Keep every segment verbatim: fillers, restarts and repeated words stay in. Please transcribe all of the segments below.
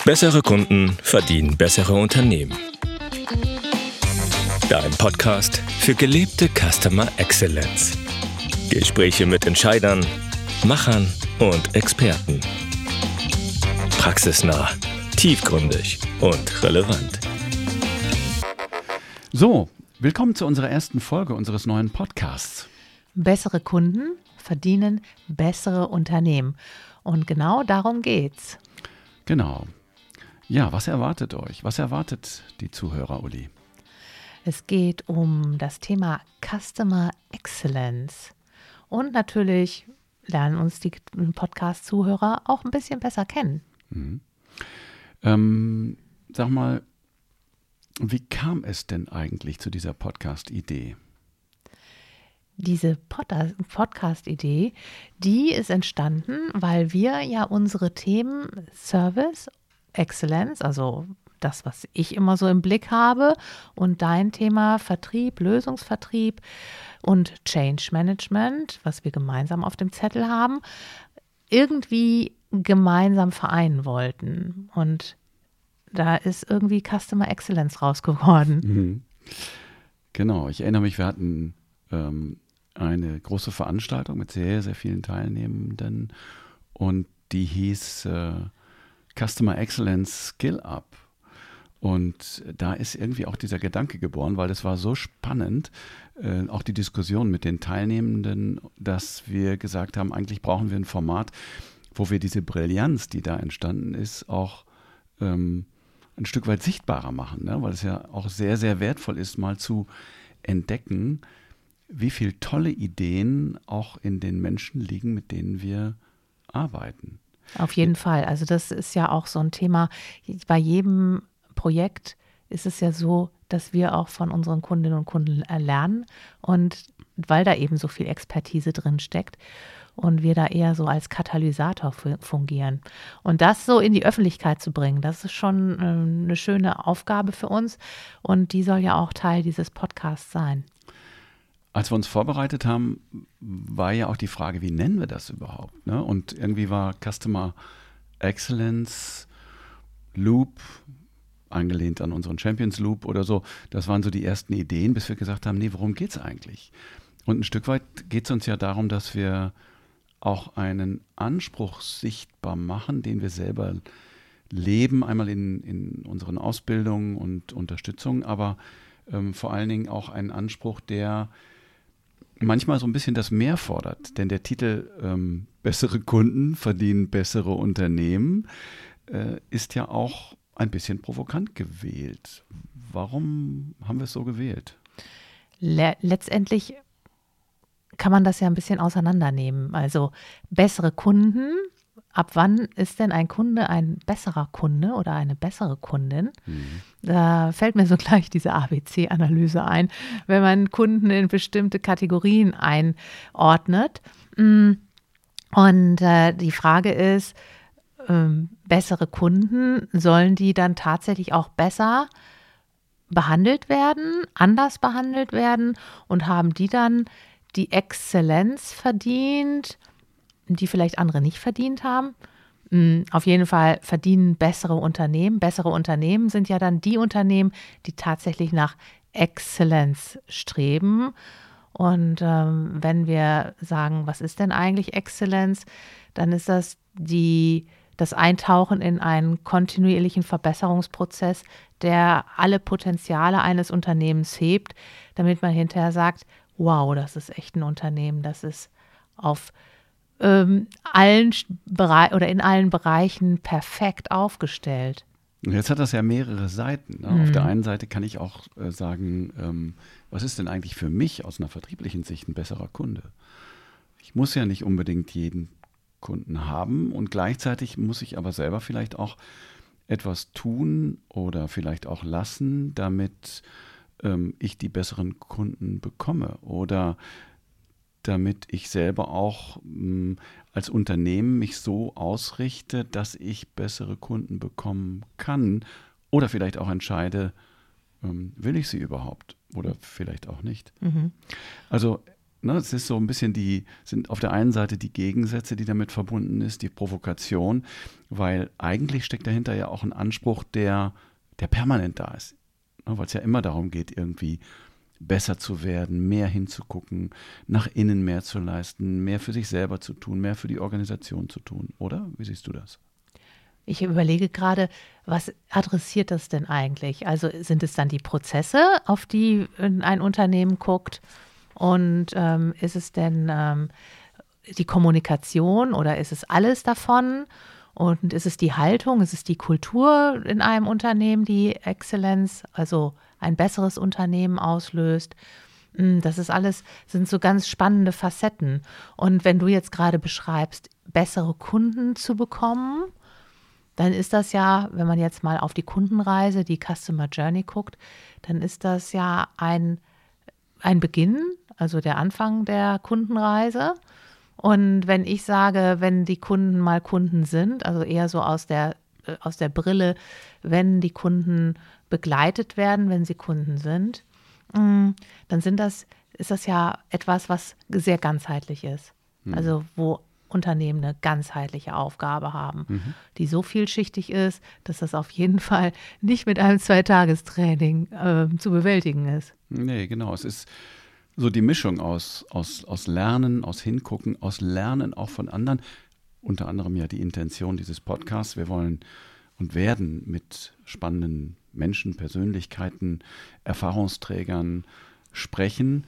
Bessere Kunden verdienen bessere Unternehmen. Dein Podcast für gelebte Customer Excellence. Gespräche mit Entscheidern, Machern und Experten. Praxisnah, tiefgründig und relevant. So, willkommen zu unserer ersten Folge unseres neuen Podcasts. Bessere Kunden verdienen bessere Unternehmen. Und genau darum geht's. Genau. Ja, was erwartet euch? Was erwartet die Zuhörer, Uli? Es geht um das Thema Customer Excellence. Und natürlich lernen uns die Podcast-Zuhörer auch ein bisschen besser kennen. Mhm. Ähm, sag mal, wie kam es denn eigentlich zu dieser Podcast-Idee? Diese Pod- Podcast-Idee, die ist entstanden, weil wir ja unsere Themen Service, Excellence, also das, was ich immer so im Blick habe, und dein Thema Vertrieb, Lösungsvertrieb und Change Management, was wir gemeinsam auf dem Zettel haben, irgendwie gemeinsam vereinen wollten. Und da ist irgendwie Customer Excellence raus geworden. Mhm. Genau, ich erinnere mich, wir hatten ähm, eine große Veranstaltung mit sehr, sehr vielen Teilnehmenden und die hieß äh, Customer Excellence Skill Up. Und da ist irgendwie auch dieser Gedanke geboren, weil es war so spannend, äh, auch die Diskussion mit den Teilnehmenden, dass wir gesagt haben, eigentlich brauchen wir ein Format, wo wir diese Brillanz, die da entstanden ist, auch ähm, ein Stück weit sichtbarer machen, ne? Weil es ja auch sehr, sehr wertvoll ist, mal zu entdecken, wie viele tolle Ideen auch in den Menschen liegen, mit denen wir arbeiten. Auf jeden Fall. Also das ist ja auch so ein Thema. Bei jedem Projekt ist es ja so, dass wir auch von unseren Kundinnen und Kunden lernen und weil da eben so viel Expertise drin steckt und wir da eher so als Katalysator fungieren. Und das so in die Öffentlichkeit zu bringen, das ist schon eine schöne Aufgabe für uns und die soll ja auch Teil dieses Podcasts sein. Als wir uns vorbereitet haben, war ja auch die Frage, wie nennen wir das überhaupt? Ne? Und irgendwie war Customer Excellence Loop, angelehnt an unseren Champions Loop oder so, das waren so die ersten Ideen, bis wir gesagt haben, nee, worum geht es eigentlich? Und ein Stück weit geht es uns ja darum, dass wir auch einen Anspruch sichtbar machen, den wir selber leben, einmal in, in unseren Ausbildungen und Unterstützung, aber ähm, vor allen Dingen auch einen Anspruch, der manchmal so ein bisschen das Mehr fordert. Denn der Titel ähm, Bessere Kunden verdienen bessere Unternehmen äh, ist ja auch ein bisschen provokant gewählt. Warum haben wir es so gewählt? Le- letztendlich kann man das ja ein bisschen auseinandernehmen. Also bessere Kunden, ab wann ist denn ein Kunde ein besserer Kunde oder eine bessere Kundin? Mhm. Da fällt mir so gleich diese A B C-Analyse ein, wenn man Kunden in bestimmte Kategorien einordnet. Und äh, die Frage ist, ähm, bessere Kunden, sollen die dann tatsächlich auch besser behandelt werden, anders behandelt werden und haben die dann die Exzellenz verdient, die vielleicht andere nicht verdient haben? Auf jeden Fall verdienen bessere Unternehmen. Bessere Unternehmen sind ja dann die Unternehmen, die tatsächlich nach Exzellenz streben. Und ähm, wenn wir sagen, was ist denn eigentlich Exzellenz, dann ist das die, das Eintauchen in einen kontinuierlichen Verbesserungsprozess, der alle Potenziale eines Unternehmens hebt, damit man hinterher sagt, wow, das ist echt ein Unternehmen, das ist auf ähm, allen Bere- oder in allen Bereichen perfekt aufgestellt. Jetzt hat das ja mehrere Seiten. Ne? Mhm. Auf der einen Seite kann ich auch äh, sagen, ähm, was ist denn eigentlich für mich aus einer vertrieblichen Sicht ein besserer Kunde? Ich muss ja nicht unbedingt jeden Kunden haben und gleichzeitig muss ich aber selber vielleicht auch etwas tun oder vielleicht auch lassen, damit ähm, ich die besseren Kunden bekomme oder damit ich selber auch mh, als Unternehmen mich so ausrichte, dass ich bessere Kunden bekommen kann oder vielleicht auch entscheide, ähm, will ich sie überhaupt oder vielleicht auch nicht. Mhm. Also ne, es ist so ein bisschen die, sind auf der einen Seite die Gegensätze, die damit verbunden ist, die Provokation, weil eigentlich steckt dahinter ja auch ein Anspruch, der, der permanent da ist. Ne, weil es ja immer darum geht, irgendwie besser zu werden, mehr hinzugucken, nach innen mehr zu leisten, mehr für sich selber zu tun, mehr für die Organisation zu tun, oder? Wie siehst du das? Ich überlege gerade, was adressiert das denn eigentlich? Also sind es dann die Prozesse, auf die ein Unternehmen guckt? Und ähm, ist es denn ähm, die Kommunikation oder ist es alles davon? Und ist es die Haltung, ist es die Kultur in einem Unternehmen, die Exzellenz, also ein besseres Unternehmen auslöst? Das ist alles, sind so ganz spannende Facetten. Und wenn du jetzt gerade beschreibst, bessere Kunden zu bekommen, dann ist das ja, wenn man jetzt mal auf die Kundenreise, die Customer Journey guckt, dann ist das ja ein, ein Beginn, also der Anfang der Kundenreise. Und wenn ich sage, wenn die Kunden mal Kunden sind, also eher so aus der, äh, aus der Brille, wenn die Kunden begleitet werden, wenn sie Kunden sind, mh, dann sind das, ist das ja etwas, was sehr ganzheitlich ist. Mhm. Also wo Unternehmen eine ganzheitliche Aufgabe haben, mhm. die so vielschichtig ist, dass das auf jeden Fall nicht mit einem Zweitagestraining äh, zu bewältigen ist. Nee, genau. Es ist so die Mischung aus, aus, aus Lernen, aus Hingucken, aus Lernen auch von anderen. Unter anderem ja die Intention dieses Podcasts. Wir wollen und werden mit spannenden Menschen, Persönlichkeiten, Erfahrungsträgern sprechen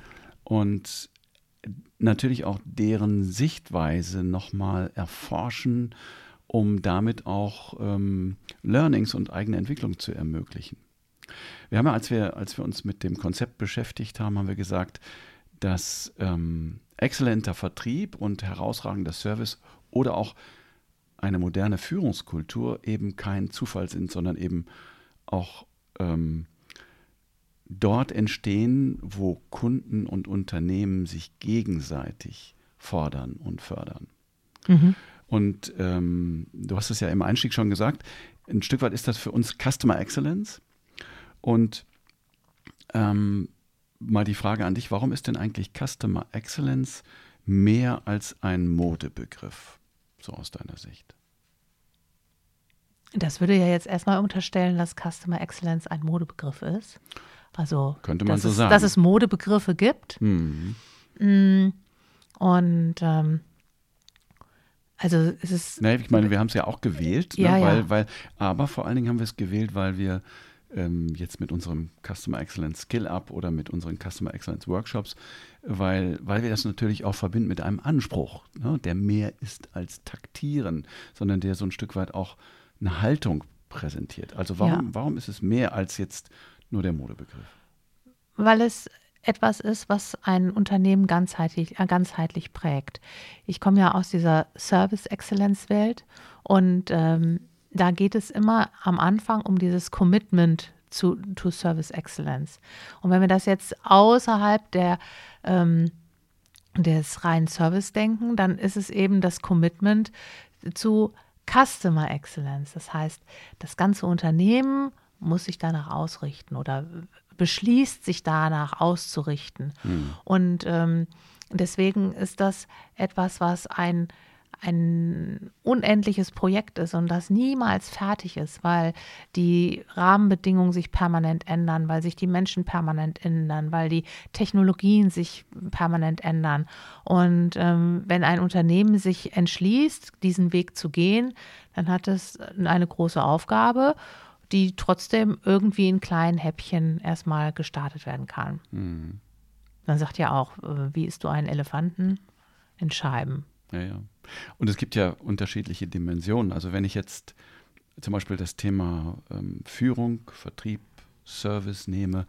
und natürlich auch deren Sichtweise nochmal erforschen, um damit auch ähm, Learnings und eigene Entwicklung zu ermöglichen. Wir haben ja, als wir, als wir uns mit dem Konzept beschäftigt haben, haben wir gesagt, dass ähm, exzellenter Vertrieb und herausragender Service oder auch eine moderne Führungskultur eben kein Zufall sind, sondern eben auch ähm, dort entstehen, wo Kunden und Unternehmen sich gegenseitig fordern und fördern. Mhm. Und ähm, du hast es ja im Einstieg schon gesagt, ein Stück weit ist das für uns Customer Excellence. Und ähm, mal die Frage an dich, warum ist denn eigentlich Customer Excellence mehr als ein Modebegriff, so aus deiner Sicht? Das würde ja jetzt erstmal unterstellen, dass Customer Excellence ein Modebegriff ist. Also, könnte man dass, so es, sagen. dass es Modebegriffe gibt. Mhm. Und ähm, also es ist. Nee, ich meine, wir haben es ja auch gewählt, ja, ne, weil, ja. weil, aber vor allen Dingen haben wir es gewählt, weil wir ähm, jetzt mit unserem Customer Excellence Skill Up oder mit unseren Customer Excellence Workshops, weil, weil wir das natürlich auch verbinden mit einem Anspruch, ne, der mehr ist als Taktieren, sondern der so ein Stück weit auch eine Haltung präsentiert. Also warum, ja. warum ist es mehr als jetzt nur der Modebegriff? Weil es etwas ist, was ein Unternehmen ganzheitlich, äh, ganzheitlich prägt. Ich komme ja aus dieser Service-Exzellenz-Welt und ähm, da geht es immer am Anfang um dieses Commitment zu to Service Excellence. Und wenn wir das jetzt außerhalb der, ähm, des reinen Service denken, dann ist es eben das Commitment zu Customer Excellence. Das heißt, das ganze Unternehmen muss sich danach ausrichten oder beschließt, sich danach auszurichten. Mhm. Und ähm, deswegen ist das etwas, was ein, ein unendliches Projekt ist und das niemals fertig ist, weil die Rahmenbedingungen sich permanent ändern, weil sich die Menschen permanent ändern, weil die Technologien sich permanent ändern. Und ähm, wenn ein Unternehmen sich entschließt, diesen Weg zu gehen, dann hat es eine große Aufgabe, die trotzdem irgendwie in kleinen Häppchen erstmal gestartet werden kann. Mhm. Man sagt ja auch, wie isst du einen Elefanten? In Scheiben. Ja, ja. Und es gibt ja unterschiedliche Dimensionen. Also wenn ich jetzt zum Beispiel das Thema ähm, Führung, Vertrieb, Service nehme,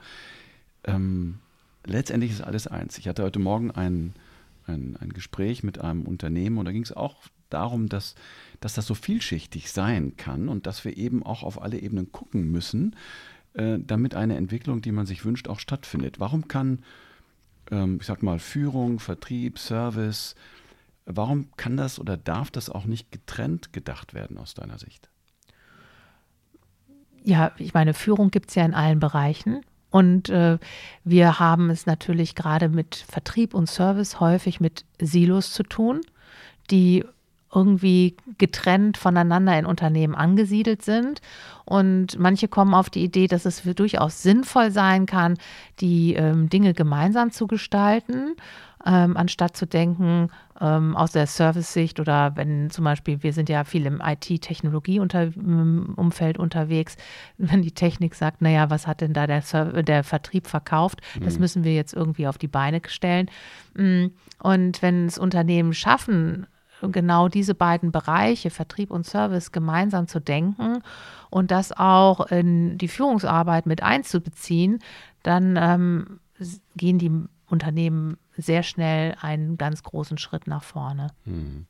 ähm, letztendlich ist alles eins. Ich hatte heute Morgen ein, ein, ein Gespräch mit einem Unternehmen und da ging es auch darum, dass, dass das so vielschichtig sein kann und dass wir eben auch auf alle Ebenen gucken müssen, äh, damit eine Entwicklung, die man sich wünscht, auch stattfindet. Warum kann, ähm, ich sag mal, Führung, Vertrieb, Service, warum kann das oder darf das auch nicht getrennt gedacht werden aus deiner Sicht? Ja, ich meine, Führung gibt es ja in allen Bereichen. Und äh, wir haben es natürlich gerade mit Vertrieb und Service häufig mit Silos zu tun, die irgendwie getrennt voneinander in Unternehmen angesiedelt sind. Und manche kommen auf die Idee, dass es durchaus sinnvoll sein kann, die ähm, Dinge gemeinsam zu gestalten, ähm, anstatt zu denken ähm, aus der Service-Sicht oder wenn zum Beispiel, wir sind ja viel im I T-Technologie-Umfeld unterwegs, wenn die Technik sagt, naja, was hat denn da der, Serv- der Vertrieb verkauft, mhm. das müssen wir jetzt irgendwie auf die Beine stellen. Und wenn es Unternehmen schaffen, genau diese beiden Bereiche, Vertrieb und Service, gemeinsam zu denken und das auch in die Führungsarbeit mit einzubeziehen, dann ähm, gehen die Unternehmen sehr schnell einen ganz großen Schritt nach vorne. Hm.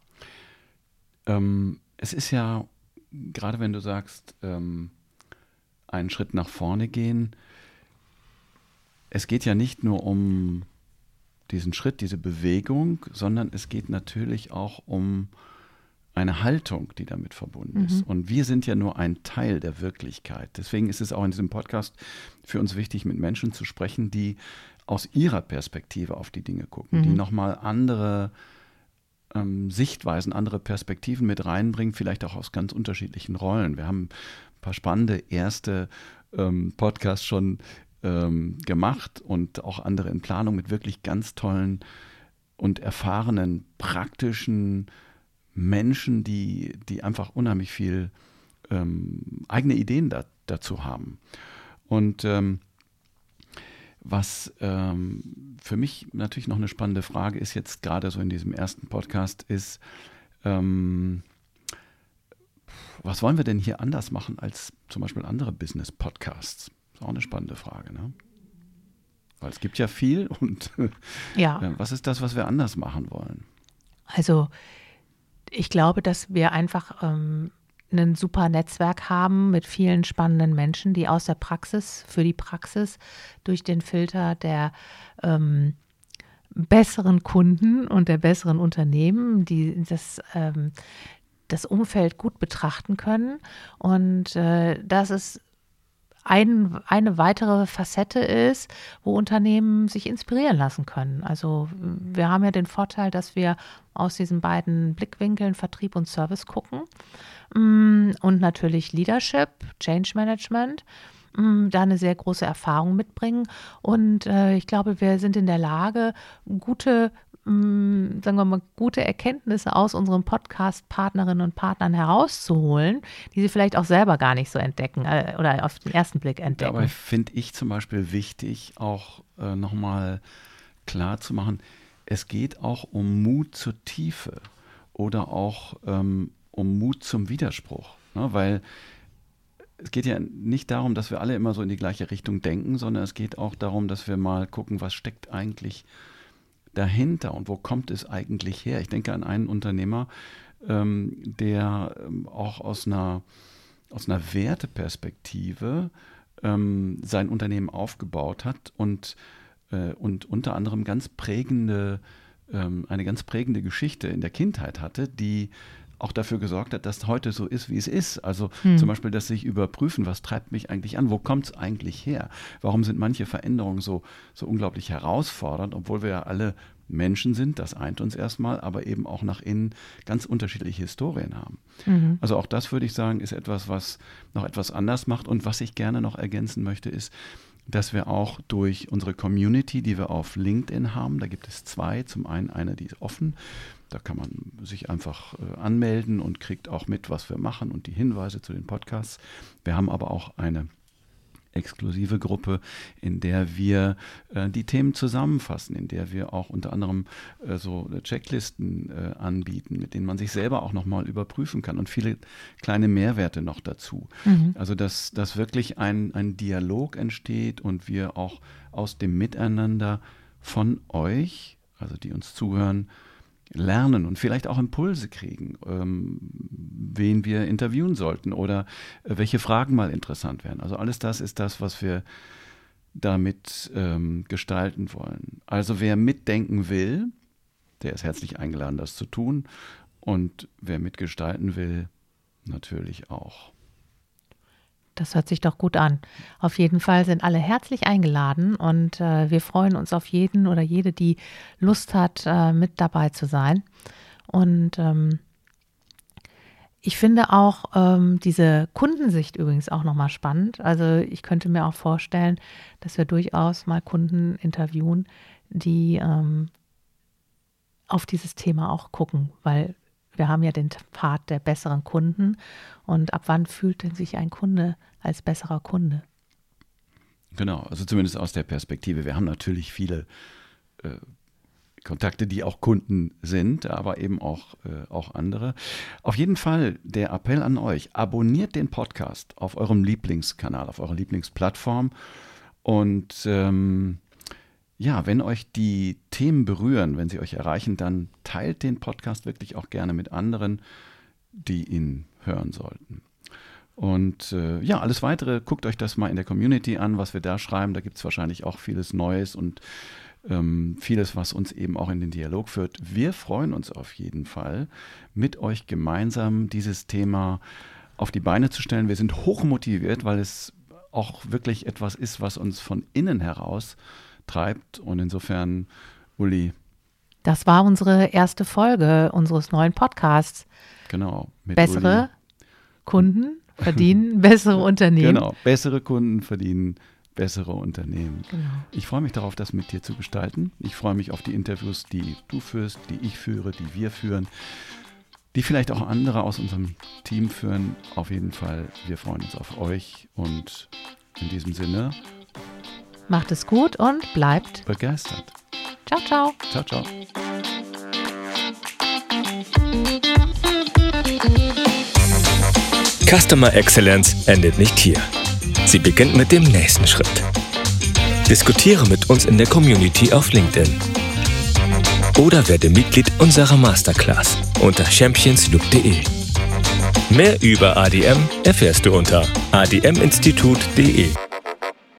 Ähm, es ist ja, gerade wenn du sagst, ähm, einen Schritt nach vorne gehen, es geht ja nicht nur um diesen Schritt, diese Bewegung, sondern es geht natürlich auch um eine Haltung, die damit verbunden mhm. ist. Und wir sind ja nur ein Teil der Wirklichkeit. Deswegen ist es auch in diesem Podcast für uns wichtig, mit Menschen zu sprechen, die aus ihrer Perspektive auf die Dinge gucken, mhm. die nochmal andere ähm, Sichtweisen, andere Perspektiven mit reinbringen, vielleicht auch aus ganz unterschiedlichen Rollen. Wir haben ein paar spannende erste ähm, Podcasts schon ähm, gemacht und auch andere in Planung mit wirklich ganz tollen und erfahrenen, praktischen Menschen, die, die einfach unheimlich viel ähm, eigene Ideen da, dazu haben. Und ähm, was ähm, für mich natürlich noch eine spannende Frage ist, jetzt gerade so in diesem ersten Podcast, ist, ähm, was wollen wir denn hier anders machen als zum Beispiel andere Business-Podcasts? Das ist auch eine spannende Frage, ne? Weil es gibt ja viel und ja. äh, was ist das, was wir anders machen wollen? Also ich glaube, dass wir einfach ähm, ein super Netzwerk haben mit vielen spannenden Menschen, die aus der Praxis, für die Praxis, durch den Filter der ähm, besseren Kunden und der besseren Unternehmen, die das, ähm, das Umfeld gut betrachten können. Und äh, das ist Ein, eine weitere Facette ist, wo Unternehmen sich inspirieren lassen können. Also wir haben ja den Vorteil, dass wir aus diesen beiden Blickwinkeln Vertrieb und Service gucken und natürlich Leadership, Change Management, da eine sehr große Erfahrung mitbringen. Und äh, ich glaube, wir sind in der Lage, gute sagen wir mal, gute Erkenntnisse aus unseren Podcast-Partnerinnen und Partnern herauszuholen, die sie vielleicht auch selber gar nicht so entdecken äh, oder auf den ersten Blick entdecken. Dabei finde ich zum Beispiel wichtig, auch äh, nochmal klar zu machen, es geht auch um Mut zur Tiefe oder auch ähm, um Mut zum Widerspruch, ne? Weil es geht ja nicht darum, dass wir alle immer so in die gleiche Richtung denken, sondern es geht auch darum, dass wir mal gucken, was steckt eigentlich dahinter und wo kommt es eigentlich her? Ich denke an einen Unternehmer, ähm, der ähm, auch aus einer, aus einer Werteperspektive ähm, sein Unternehmen aufgebaut hat und, äh, und unter anderem ganz prägende, ähm, eine ganz prägende Geschichte in der Kindheit hatte, die auch dafür gesorgt hat, dass heute so ist, wie es ist. Also hm. zum Beispiel, dass sich überprüfen, was treibt mich eigentlich an, wo kommt es eigentlich her? Warum sind manche Veränderungen so, so unglaublich herausfordernd, obwohl wir ja alle Menschen sind, das eint uns erstmal, aber eben auch nach innen ganz unterschiedliche Historien haben. Mhm. Also auch das, würde ich sagen, ist etwas, was noch etwas anders macht. Und was ich gerne noch ergänzen möchte, ist, dass wir auch durch unsere Community, die wir auf LinkedIn haben, da gibt es zwei, zum einen eine, die ist offen, da kann man sich einfach äh, anmelden und kriegt auch mit, was wir machen und die Hinweise zu den Podcasts. Wir haben aber auch eine exklusive Gruppe, in der wir äh, die Themen zusammenfassen, in der wir auch unter anderem äh, so Checklisten äh, anbieten, mit denen man sich selber auch nochmal überprüfen kann und viele kleine Mehrwerte noch dazu. Mhm. Also dass, dass wirklich ein, ein Dialog entsteht und wir auch aus dem Miteinander von euch, also die uns zuhören, lernen und vielleicht auch Impulse kriegen, ähm, wen wir interviewen sollten oder äh, welche Fragen mal interessant wären. Also alles das ist das, was wir damit ähm, gestalten wollen. Also wer mitdenken will, der ist herzlich eingeladen, das zu tun. Und wer mitgestalten will, natürlich auch. Das hört sich doch gut an. Auf jeden Fall sind alle herzlich eingeladen und äh, wir freuen uns auf jeden oder jede, die Lust hat, äh, mit dabei zu sein. Und ähm, ich finde auch ähm, diese Kundensicht übrigens auch nochmal spannend. Also ich könnte mir auch vorstellen, dass wir durchaus mal Kunden interviewen, die ähm, auf dieses Thema auch gucken, weil wir haben ja den Part der besseren Kunden. Und ab wann fühlt denn sich ein Kunde als besserer Kunde? Genau, also zumindest aus der Perspektive. Wir haben natürlich viele äh, Kontakte, die auch Kunden sind, aber eben auch, äh, auch andere. Auf jeden Fall der Appell an euch, abonniert den Podcast auf eurem Lieblingskanal, auf eurer Lieblingsplattform. Und ähm, ja, wenn euch die Themen berühren, wenn sie euch erreichen, dann teilt den Podcast wirklich auch gerne mit anderen, die ihn hören sollten. Und äh, ja, alles Weitere, guckt euch das mal in der Community an, was wir da schreiben. Da gibt es wahrscheinlich auch vieles Neues und ähm, vieles, was uns eben auch in den Dialog führt. Wir freuen uns auf jeden Fall, mit euch gemeinsam dieses Thema auf die Beine zu stellen. Wir sind hochmotiviert, weil es auch wirklich etwas ist, was uns von innen heraus treibt. Und insofern, Uli. Das war unsere erste Folge unseres neuen Podcasts. Genau. Mit Bessere Uli. Kunden verdienen bessere Unternehmen. Genau, bessere Kunden verdienen bessere Unternehmen. Genau. Ich freue mich darauf, das mit dir zu gestalten. Ich freue mich auf die Interviews, die du führst, die ich führe, die wir führen, die vielleicht auch andere aus unserem Team führen. Auf jeden Fall, wir freuen uns auf euch und in diesem Sinne macht es gut und bleibt begeistert. Ciao, ciao. Ciao, ciao. Customer Excellence endet nicht hier. Sie beginnt mit dem nächsten Schritt. Diskutiere mit uns in der Community auf LinkedIn. Oder werde Mitglied unserer Masterclass unter champions loop punkt de. Mehr über A D M erfährst du unter a d m institut punkt de.